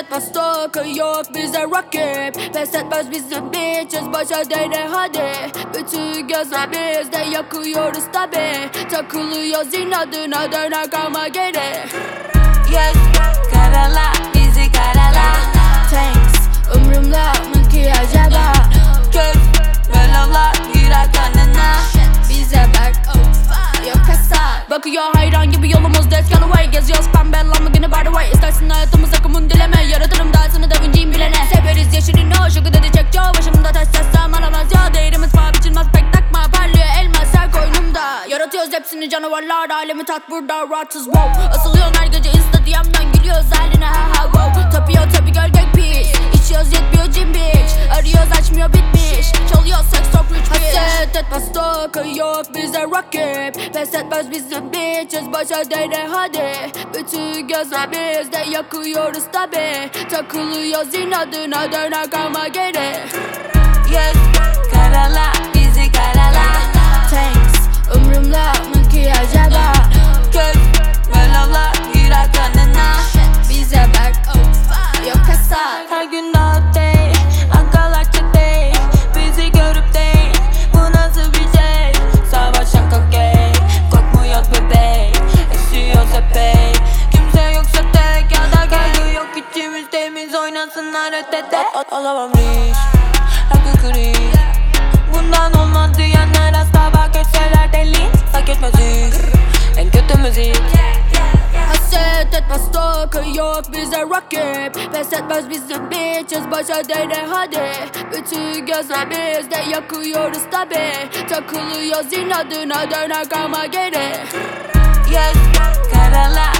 etmez stalker yok bize rakip. Pes etmez bizim bitches başa değne hadi. Bütün gözler bizde yakıyoruz tabi. Takılıyoruz inadına döner kalma geri. Yes, karala bizi karala. Thanks umrumda mı ki acaba? Köz belalar girer kanına. Bize bak yok hesap. Bakıyor hayran gibi yolumuzda it's gonna way. Geziyoruz pembe Lamborghini by the way. İstersin hayatımız akımın dileme. Yaratırım dersini Da Vinci'yim bilene. Severiz yeşilini o şıkı dedi çek çoğu. Başımda taş sessem alamaz ya. Değerimiz paha biçilmez pek takma. Parlıyor elmas her koynumda. Yaratıyoruz hepsini canavarlar. Alemi tat burada rahatsız wow. Asılıyorsun her gece insta DM'den gülüyoruz haline ha ha wow. Tapıyor tabi gölge pis. İçiyoruz yetmiyor cim bitch. Arıyoruz açmıyor bitmiş. Çalıyor sex talk rich bitch. Haset etmez stalker yok bize rakip. Pes etmez bizim bitches başa değne hadi. Bütün gözler bizde yakıyoruz tabi. Takılıyoruz inadına döner kalma geri. Yes, karala bizi karala. Thanks umrumda mı ki acaba? Köz belalar girer kanına. Bize bak yok hesap. Her gün daha day, ankalar çatey. Bizi görüp değil, bu nasıl bir şey? Savaşan kokey, kokmuyoruz bebek. Esiyoruz epey, kimse yoksa tek. Ya da kaygı yok içimiz temiz, oynasınlar ötede. Olamam riş, hakkı kriz. Bundan olmaz diyenler asla bak etseler deli. Fark etmez hiç, en kötü müzik. Haset etmez stalker yok bize rakip. Pes etmez bizim bitches başa değne hadi. Bütün gözler bizde yakıyoruz tabi. Takılıyoruz inadına döner kalma geri. Yes, karala